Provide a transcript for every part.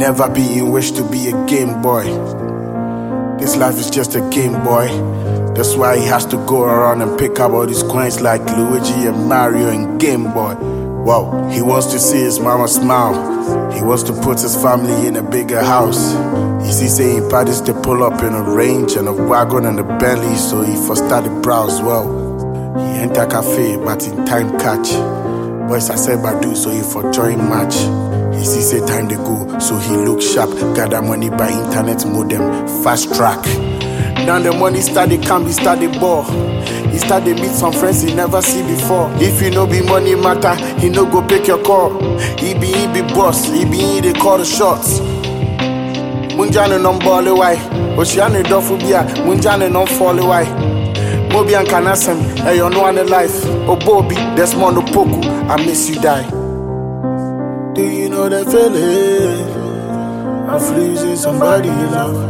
never be in wish to be a Game Boy. This life is just a Game Boy. That's why he has to go around and pick up all these coins like Luigi and Mario and Game Boy. Wow, he wants to see his mama smile. He wants to put his family in a bigger house. He sees saying parties to pull up in a Range and a wagon and a Bentley, so he first started browse well. He enter cafe, but in time catch. Boys I said Badu, so he for join match. He see say time to go, so he look sharp. Gather money by internet modem, fast track. Now the money started come, he started ball. He started meet some friends he never see before. If you know be money matter, he no go pick your call. He be boss, he they call the shots. Munjane non ball away, Oceane dofubia, Munjane non fall away. Mobi and Kanasem, hey you know on life. Oh Bobby, there's more no poku, I miss you die. Do you know that feeling of losing somebody you love?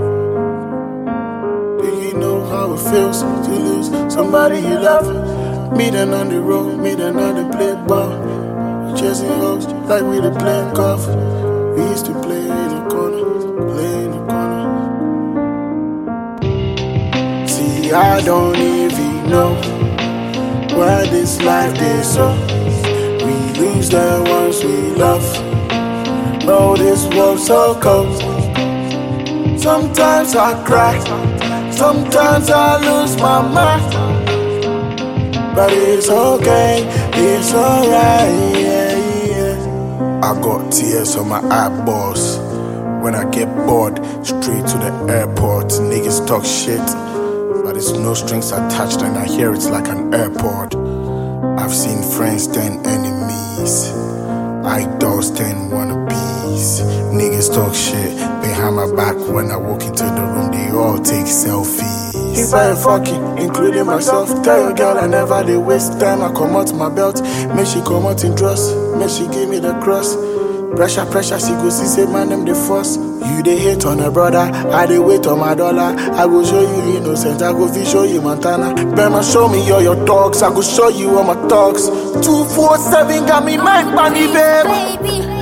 How it feels to lose somebody you love. Meet them on the road, meet them on the play ball. Chasing hoes like we the playing golf. We used to play in the corner, play in the corner. See, I don't even know why this life is so. We lose the ones we love. Oh, this world's so cold. Sometimes I cry. Sometimes I lose my mind, but it's okay, it's alright, yeah. I got tears on my eyeballs. When I get bored, straight to the airport. Niggas talk shit, but it's no strings attached and I hear it's like an airport. I've seen friends turn enemies, idols turn wannabes. Niggas talk shit behind my back. When I walk into the room, they all take selfies. If I ain't fucking, including myself, tell your girl I never they waste time. I come out my belt, make she come out in dress, make she give me the cross. Pressure, she go see say man them the force. You they hate on a brother, I they wait on my dollar. I go show you innocent, I go show you Montana. Bema show me all your dogs, I go show you all my talks. 247 got me mind bunny babe.